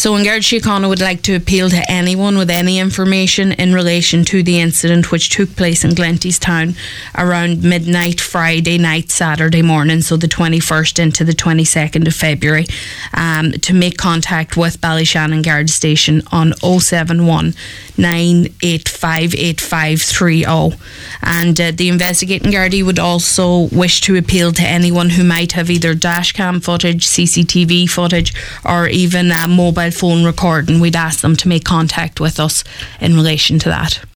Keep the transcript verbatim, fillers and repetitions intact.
So An Garda Síochána would like to appeal to anyone with any information in relation to the incident which took place in Glentystown around midnight Friday night, Saturday morning, so the twenty-first into the twenty-second of February, um, to make contact with Ballyshannon Garda Station on oh seven one, nine eight five, eight five three oh. And uh, the investigating Gardaí would also wish to appeal to anyone who might have either dashcam footage, C C T V footage, or even a mobile phone recording. We'd ask them to make contact with us in relation to that.